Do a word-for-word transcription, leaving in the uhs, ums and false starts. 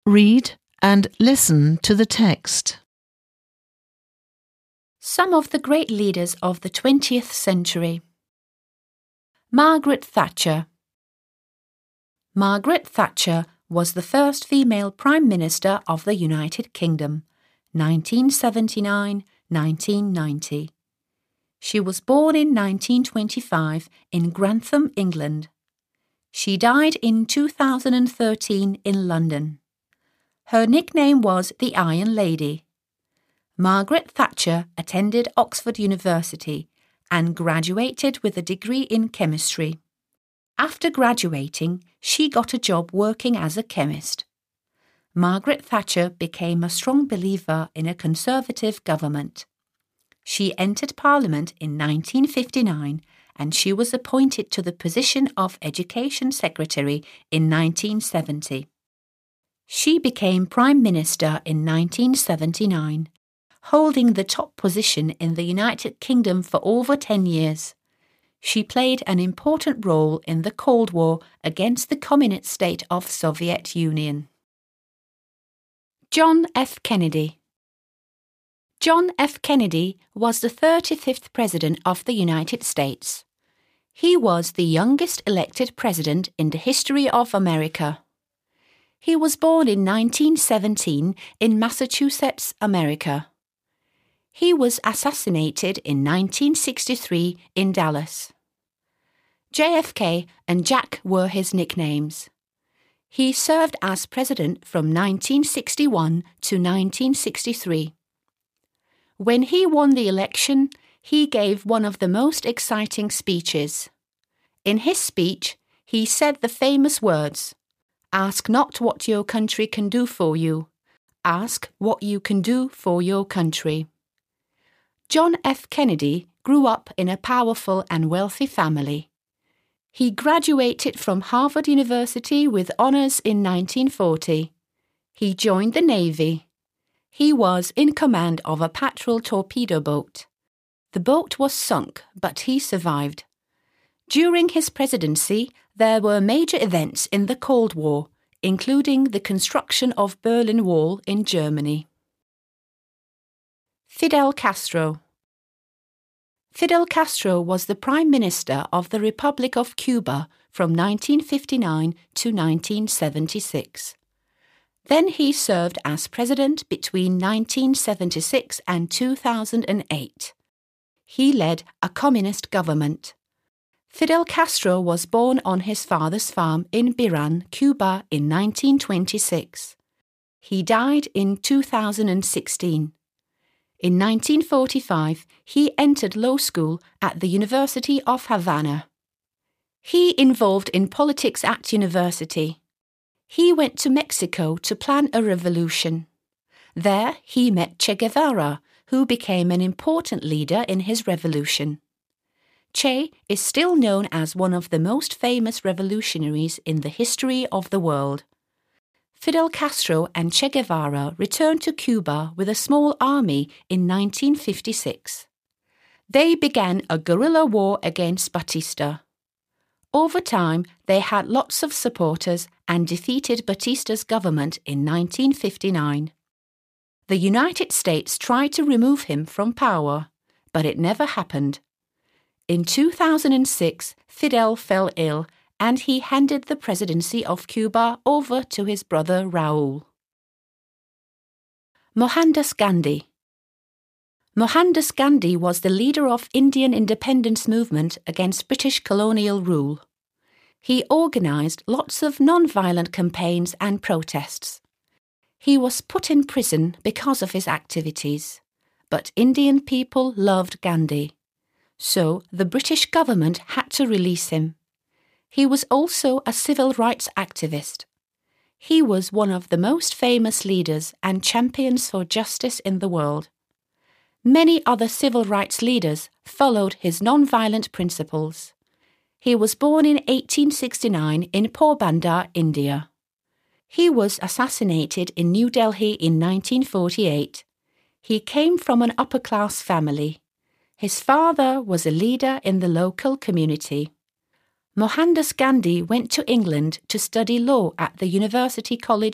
Read and listen to the text. Some of the great leaders of the twentieth century. Margaret Thatcher. Margaret Thatcher was the first female Prime Minister of the United Kingdom, nineteen seventy-nine to nineteen ninety. She was born in nineteen twenty-five in Grantham, England. She died in two thousand thirteen in London. Her nickname was the Iron Lady. Margaret Thatcher attended Oxford University and graduated with a degree in chemistry. After graduating, she got a job working as a chemist. Margaret Thatcher became a strong believer in a Conservative government. She entered Parliament in nineteen fifty-nine and she was appointed to the position of Education Secretary in nineteen seventy. She became Prime Minister in nineteen seventy-nine, holding the top position in the United Kingdom for over ten years. She played an important role in the Cold War against the communist state of Soviet Union. John F. Kennedy. John F. Kennedy was the thirty-fifth President of the United States. He was the youngest elected president in the history of America. He was born in nineteen seventeen in Massachusetts, America. He was assassinated in nineteen sixty-three in Dallas. J F K and Jack were his nicknames. He served as president from nineteen sixty-one to nineteen sixty-three. When he won the election, he gave one of the most exciting speeches. In his speech, he said the famous words, "Ask not what your country can do for you. Ask what you can do for your country." John F. Kennedy grew up in a powerful and wealthy family. He graduated from Harvard University with honors in nineteen forty. He joined the Navy. He was in command of a patrol torpedo boat. The boat was sunk, but he survived. During his presidency, there were major events in the Cold War, including the construction of Berlin Wall in Germany. Fidel Castro. Fidel Castro was the Prime Minister of the Republic of Cuba from nineteen fifty-nine to nineteen seventy-six. Then he served as president between nineteen seventy-six and two thousand eight. He led a communist government. Fidel Castro was born on his father's farm in Biran, Cuba in nineteen twenty-six. He died in two thousand sixteen. In nineteen forty-five, he entered law school at the University of Havana. He involved in politics at university. He went to Mexico to plan a revolution. There, he met Che Guevara, who became an important leader in his revolution. Che is still known as one of the most famous revolutionaries in the history of the world. Fidel Castro and Che Guevara returned to Cuba with a small army in nineteen fifty-six. They began a guerrilla war against Batista. Over time, they had lots of supporters and defeated Batista's government in nineteen fifty-nine. The United States tried to remove him from power, but it never happened. In two thousand six, Fidel fell ill and he handed the presidency of Cuba over to his brother Raúl. Mohandas Gandhi. Mohandas Gandhi was the leader of Indian independence movement against British colonial rule. He organised lots of non-violent campaigns and protests. He was put in prison because of his activities, but Indian people loved Gandhi. So the British government had to release him. He was also a civil rights activist. He was one of the most famous leaders and champions for justice in the world. Many other civil rights leaders followed his non-violent principles. He was born in eighteen sixty-nine in Porbandar, India. He was assassinated in New Delhi in nineteen forty-eight. He came from an upper-class family. His father was a leader in the local community. Mohandas Gandhi went to England to study law at the University College